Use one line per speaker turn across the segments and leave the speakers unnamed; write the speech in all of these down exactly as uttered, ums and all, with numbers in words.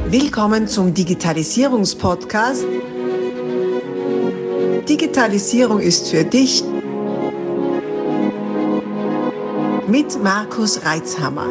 Willkommen zum Digitalisierungspodcast. Digitalisierung ist für dich mit Markus Reitzhammer.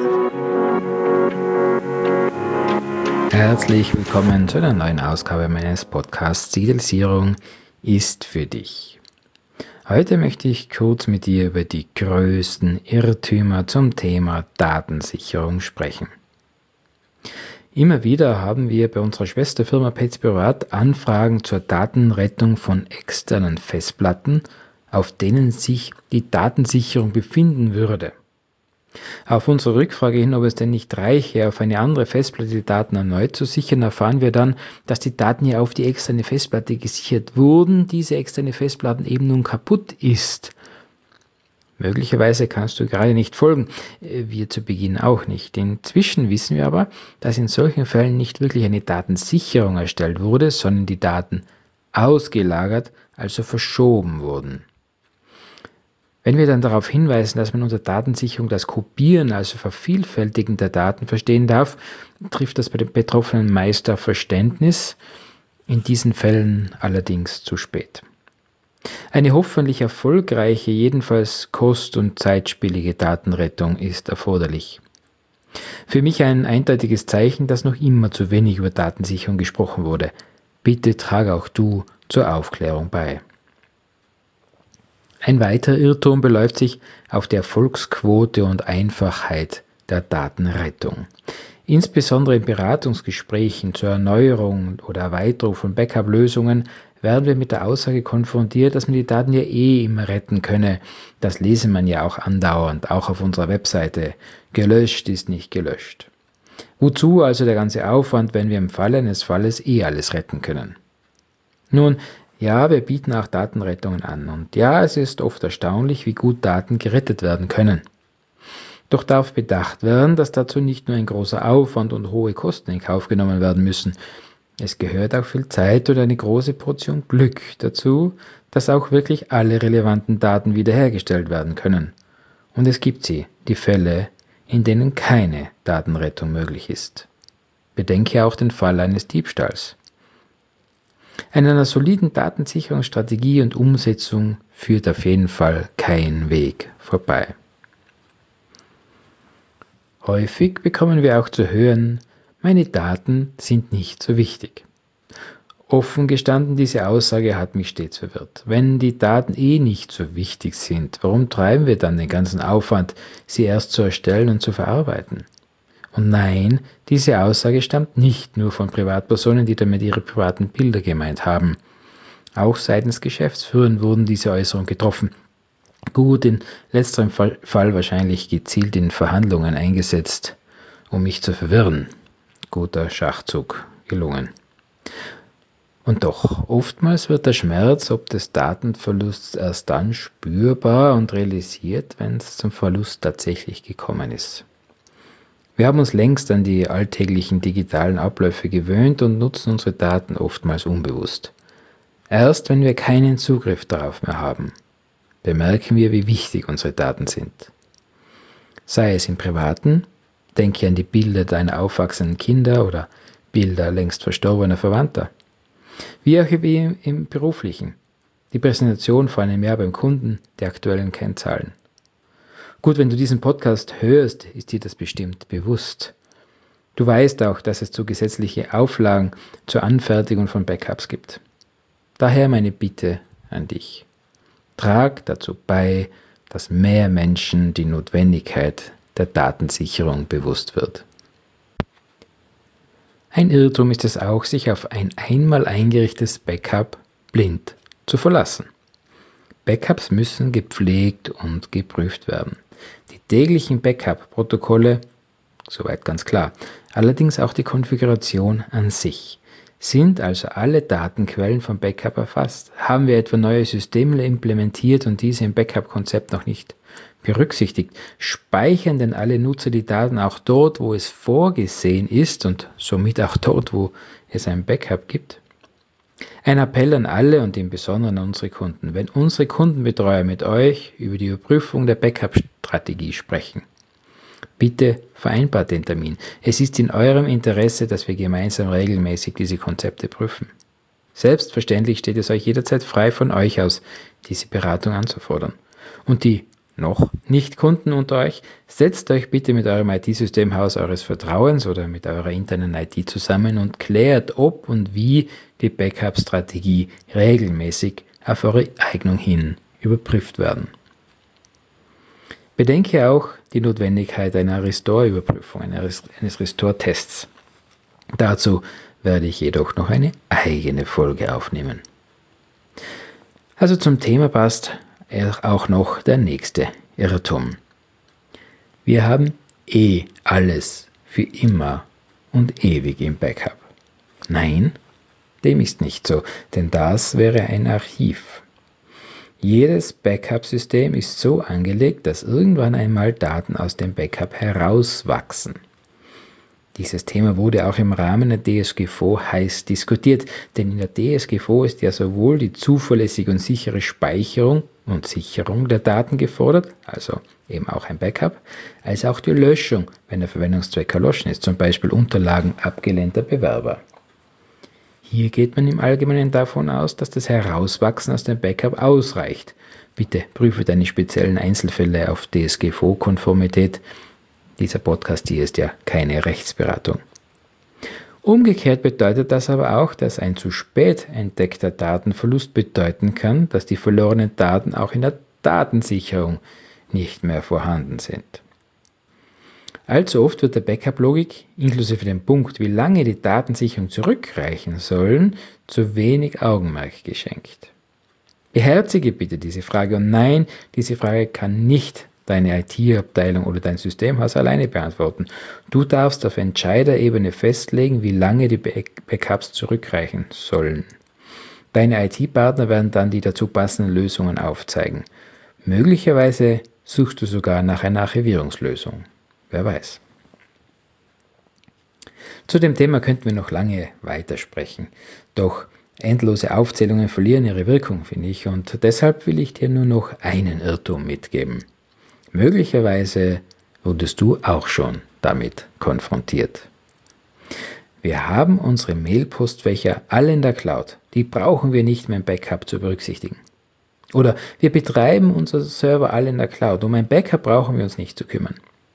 Herzlich willkommen zu einer neuen Ausgabe meines Podcasts Digitalisierung ist für dich. Heute möchte ich kurz mit dir über die größten Irrtümer zum Thema Datensicherung sprechen. Immer wieder haben wir bei unserer Schwesterfirma PetsBüroArt Anfragen zur Datenrettung von externen Festplatten, auf denen sich die Datensicherung befinden würde. Auf unsere Rückfrage hin, ob es denn nicht reiche, auf eine andere Festplatte die Daten erneut zu sichern, erfahren wir dann, dass die Daten ja auf die externe Festplatte gesichert wurden, diese externe Festplatte eben nun kaputt ist. Möglicherweise kannst du gerade nicht folgen, wir zu Beginn auch nicht. Inzwischen wissen wir aber, dass in solchen Fällen nicht wirklich eine Datensicherung erstellt wurde, sondern die Daten ausgelagert, also verschoben wurden. Wenn wir dann darauf hinweisen, dass man unter Datensicherung das Kopieren, also Vervielfältigen der Daten verstehen darf, trifft das bei den Betroffenen meist auf Verständnis, in diesen Fällen allerdings zu spät. Eine hoffentlich erfolgreiche, jedenfalls kost- und zeitspielige Datenrettung ist erforderlich. Für mich ein eindeutiges Zeichen, dass noch immer zu wenig über Datensicherung gesprochen wurde. Bitte trage auch du zur Aufklärung bei. Ein weiterer Irrtum beläuft sich auf die Erfolgsquote und Einfachheit der Datenrettung. Insbesondere in Beratungsgesprächen zur Erneuerung oder Erweiterung von Backup-Lösungen werden wir mit der Aussage konfrontiert, dass man die Daten ja eh immer retten könne. Das lese man ja auch andauernd, auch auf unserer Webseite. Gelöscht ist nicht gelöscht. Wozu also der ganze Aufwand, wenn wir im Falle eines Falles eh alles retten können? Nun, ja, wir bieten auch Datenrettungen an und ja, es ist oft erstaunlich, wie gut Daten gerettet werden können. Doch darf bedacht werden, dass dazu nicht nur ein großer Aufwand und hohe Kosten in Kauf genommen werden müssen. Es gehört auch viel Zeit und eine große Portion Glück dazu, dass auch wirklich alle relevanten Daten wiederhergestellt werden können. Und es gibt sie, die Fälle, in denen keine Datenrettung möglich ist. Bedenke auch den Fall eines Diebstahls. An einer soliden Datensicherungsstrategie und Umsetzung führt auf jeden Fall kein Weg vorbei. Häufig bekommen wir auch zu hören, meine Daten sind nicht so wichtig. Offen gestanden, diese Aussage hat mich stets verwirrt. Wenn die Daten eh nicht so wichtig sind, warum treiben wir dann den ganzen Aufwand, sie erst zu erstellen und zu verarbeiten? Und nein, diese Aussage stammt nicht nur von Privatpersonen, die damit ihre privaten Bilder gemeint haben. Auch seitens Geschäftsführern wurden diese Äußerungen getroffen. Gut, in letzterem Fall, Fall wahrscheinlich gezielt in Verhandlungen eingesetzt, um mich zu verwirren. Guter Schachzug gelungen. Und doch, oftmals wird der Schmerz ob des Datenverlusts erst dann spürbar und realisiert, wenn es zum Verlust tatsächlich gekommen ist. Wir haben uns längst an die alltäglichen digitalen Abläufe gewöhnt und nutzen unsere Daten oftmals unbewusst. Erst wenn wir keinen Zugriff darauf mehr haben, bemerken wir, wie wichtig unsere Daten sind. Sei es im Privaten, denke an die Bilder deiner aufwachsenden Kinder oder Bilder längst verstorbener Verwandter. Wie auch im, im Beruflichen, die Präsentation vor einem Jahr beim Kunden, die aktuellen Kennzahlen. Gut, wenn du diesen Podcast hörst, ist dir das bestimmt bewusst. Du weißt auch, dass es zu gesetzliche Auflagen zur Anfertigung von Backups gibt. Daher meine Bitte an dich. Trag dazu bei, dass mehr Menschen die Notwendigkeit der Datensicherung bewusst wird. Ein Irrtum ist es auch, sich auf ein einmal eingerichtetes Backup blind zu verlassen. Backups müssen gepflegt und geprüft werden. Die täglichen Backup-Protokolle, soweit ganz klar, allerdings auch die Konfiguration an sich. Sind also alle Datenquellen vom Backup erfasst? Haben wir etwa neue Systeme implementiert und diese im Backup-Konzept noch nicht berücksichtigt? Speichern denn alle Nutzer die Daten auch dort, wo es vorgesehen ist und somit auch dort, wo es ein Backup gibt? Ein Appell an alle und im Besonderen an unsere Kunden. Wenn unsere Kundenbetreuer mit euch über die Überprüfung der Backup-Strategie sprechen, Bitte vereinbart den Termin. Es ist in eurem Interesse, dass wir gemeinsam regelmäßig diese Konzepte prüfen. Selbstverständlich steht es euch jederzeit frei, von euch aus diese Beratung anzufordern. Und die noch Nicht-Kunden unter euch, setzt euch bitte mit eurem I T-Systemhaus eures Vertrauens oder mit eurer internen I T zusammen und klärt, ob und wie die Backup-Strategie regelmäßig auf eure Eignung hin überprüft werden. Bedenke auch die Notwendigkeit einer Restore-Überprüfung, eines Restore-Tests. Dazu werde ich jedoch noch eine eigene Folge aufnehmen. Also zum Thema passt auch noch der nächste Irrtum. Wir haben eh alles für immer und ewig im Backup. Nein, dem ist nicht so, denn das wäre ein Archiv. Jedes Backup-System ist so angelegt, dass irgendwann einmal Daten aus dem Backup herauswachsen. Dieses Thema wurde auch im Rahmen der D S G V heiß diskutiert, denn in der D S G V ist ja sowohl die zuverlässige und sichere Speicherung und Sicherung der Daten gefordert, also eben auch ein Backup, als auch die Löschung, wenn der Verwendungszweck erloschen ist, zum Beispiel Unterlagen abgelehnter Bewerber. Hier geht man im Allgemeinen davon aus, dass das Herauswachsen aus dem Backup ausreicht. Bitte prüfe deine speziellen Einzelfälle auf D S G V-Konformität. Dieser Podcast hier ist ja keine Rechtsberatung. Umgekehrt bedeutet das aber auch, dass ein zu spät entdeckter Datenverlust bedeuten kann, dass die verlorenen Daten auch in der Datensicherung nicht mehr vorhanden sind. Allzu oft wird der Backup-Logik, inklusive dem Punkt, wie lange die Datensicherung zurückreichen sollen, zu wenig Augenmerk geschenkt. Beherzige bitte diese Frage und nein, diese Frage kann nicht deine I T-Abteilung oder dein Systemhaus alleine beantworten. Du darfst auf Entscheiderebene festlegen, wie lange die Backups zurückreichen sollen. Deine I T-Partner werden dann die dazu passenden Lösungen aufzeigen. Möglicherweise suchst du sogar nach einer Archivierungslösung. Wer weiß. Zu dem Thema könnten wir noch lange weitersprechen. Doch endlose Aufzählungen verlieren ihre Wirkung, finde ich, und deshalb will ich dir nur noch einen Irrtum mitgeben. Möglicherweise wurdest du auch schon damit konfrontiert. Wir haben unsere Mailpostfächer alle in der Cloud. Die brauchen wir nicht mehr im Backup zu berücksichtigen. Oder wir betreiben unsere Server alle in der Cloud. Um ein Backup brauchen wir uns nicht zu kümmern.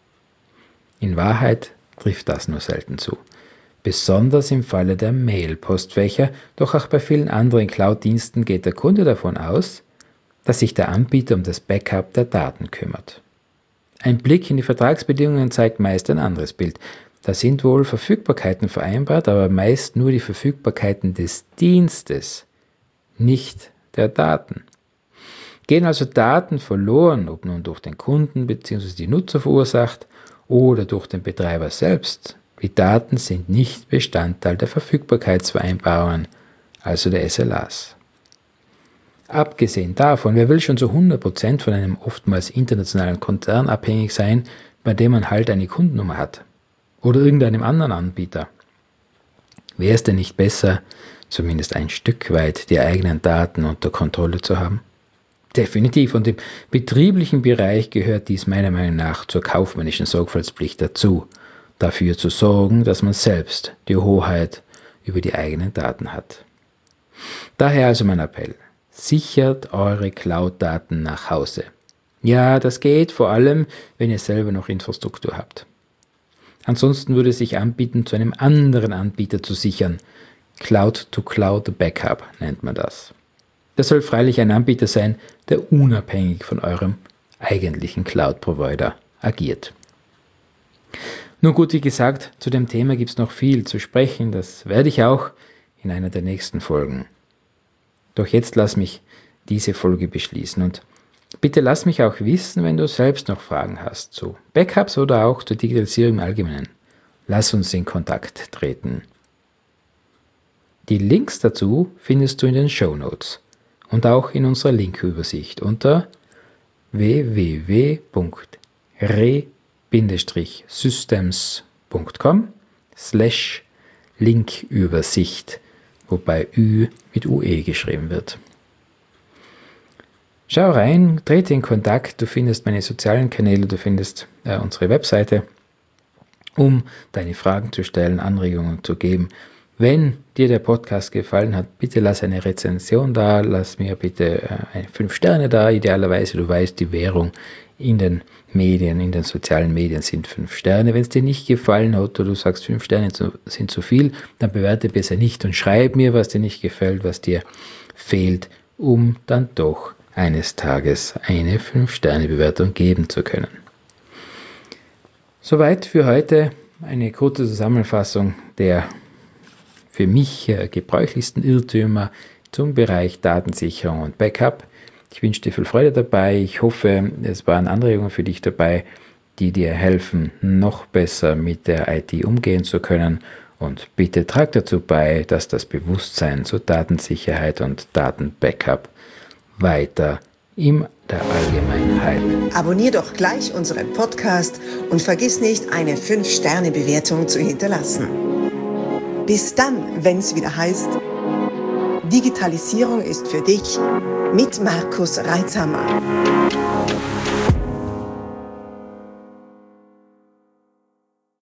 In Wahrheit trifft das nur selten zu. Besonders im Falle der Mail-Postfächer, doch auch bei vielen anderen Cloud-Diensten geht der Kunde davon aus, dass sich der Anbieter um das Backup der Daten kümmert. Ein Blick in die Vertragsbedingungen zeigt meist ein anderes Bild. Da sind wohl Verfügbarkeiten vereinbart, aber meist nur die Verfügbarkeiten des Dienstes, nicht der Daten. Gehen also Daten verloren, ob nun durch den Kunden bzw. die Nutzer verursacht oder durch den Betreiber selbst, die Daten sind nicht Bestandteil der Verfügbarkeitsvereinbarungen, also der S L As. Abgesehen davon, wer will schon zu hundert Prozent von einem oftmals internationalen Konzern abhängig sein, bei dem man halt eine Kundennummer hat? Oder irgendeinem anderen Anbieter? Wäre es denn nicht besser, zumindest ein Stück weit die eigenen Daten unter Kontrolle zu haben? Definitiv, und im betrieblichen Bereich gehört dies meiner Meinung nach zur kaufmännischen Sorgfaltspflicht dazu, dafür zu sorgen, dass man selbst die Hoheit über die eigenen Daten hat. Daher also mein Appell: Sichert eure Cloud-Daten nach Hause. Ja, das geht vor allem, wenn ihr selber noch Infrastruktur habt. Ansonsten würde es sich anbieten, zu einem anderen Anbieter zu sichern. Cloud-to-Cloud-Backup nennt man das. Das soll freilich ein Anbieter sein, der unabhängig von eurem eigentlichen Cloud-Provider agiert. Nun gut, wie gesagt, zu dem Thema gibt es noch viel zu sprechen. Das werde ich auch in einer der nächsten Folgen. Doch jetzt lass mich diese Folge beschließen und bitte lass mich auch wissen, wenn du selbst noch Fragen hast zu Backups oder auch zur Digitalisierung im Allgemeinen. Lass uns in Kontakt treten. Die Links dazu findest du in den Shownotes und auch in unserer Linkübersicht unter w w w punkt re systems punkt com slash Linkübersicht, wobei Ü mit U E geschrieben wird. Schau rein, trete in Kontakt, du findest meine sozialen Kanäle, du findest äh, unsere Webseite, um deine Fragen zu stellen, Anregungen zu geben. Wenn dir der Podcast gefallen hat, bitte lass eine Rezension da, lass mir bitte äh, fünf Sterne da, idealerweise, du weißt, die Währung in den Medien, in den sozialen Medien sind fünf Sterne. Wenn es dir nicht gefallen hat oder du sagst, fünf Sterne sind zu viel, dann bewerte besser nicht und schreib mir, was dir nicht gefällt, was dir fehlt, um dann doch eines Tages eine fünf Sterne Bewertung geben zu können. Soweit für heute eine kurze Zusammenfassung der für mich gebräuchlichsten Irrtümer zum Bereich Datensicherung und Backup. Ich wünsche dir viel Freude dabei. Ich hoffe, es waren Anregungen für dich dabei, die dir helfen, noch besser mit der I T umgehen zu können. Und bitte trag dazu bei, dass das Bewusstsein zur Datensicherheit und Datenbackup weiter in der Allgemeinheit.
Abonnier doch gleich unseren Podcast und vergiss nicht, eine fünf Sterne Bewertung zu hinterlassen. Bis dann, wenn es wieder heißt, Digitalisierung ist für dich mit Markus Reitzhammer.